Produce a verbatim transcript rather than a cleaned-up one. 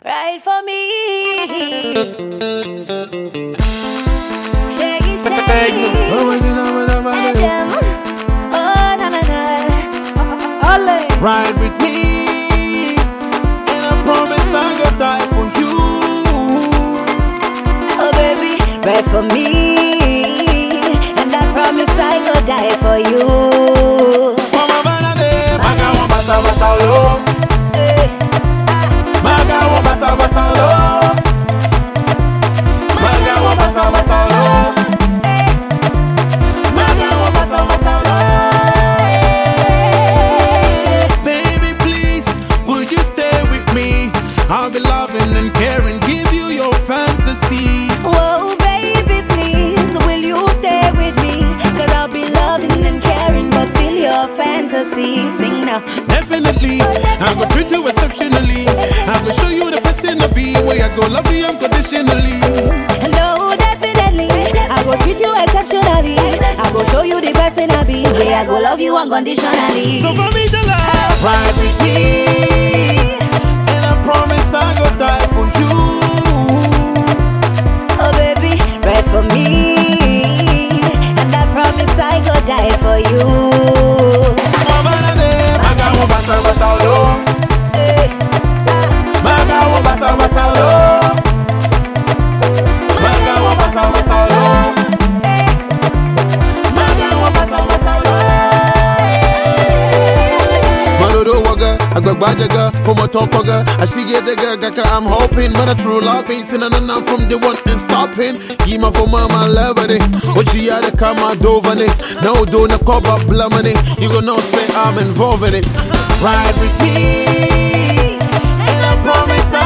Right for me. Shaggy, shaggy. Adam. Oh, na na na. Ole. Ride with me, and I promise I go die for you. Oh baby, ride for me, and I promise I go die for you. Mama banane, maga wa basa basa lo. Maga wa basa basa lo. Maga wa basa basa lo. Maga wa basa basa lo. Baby, please, would you stay with me? I'll be loving and caring, give you your fantasy. Whoa, baby, please, will you stay with me? Cause I'll be loving and caring, but feel your fantasy. Sing now. Definitely, I go treat you exceptionally. I go show you the best in the be. Where I go love you unconditionally. No, definitely, I go treat you exceptionally. I go show you the best in a be. Where I go love you unconditionally. So for me to love, ride with me, and I promise I go die for you. Oh baby, ride for me, and I promise I go die for you. Mama nane, maga wo basa basa lo. Maga wo basa basa lo. Maga wo basa basa lo. Maga wo basa basa lo. Marodo waga, agbagba jaga, for my top waga. I see get the gaga, I'm hoping, but a true love ain't seen none from the one and stopping. Give my for mama love it. What she had to come out over it. No do no cover blumming it. You gonna say I'm involved in it. Ride with me, and I promise I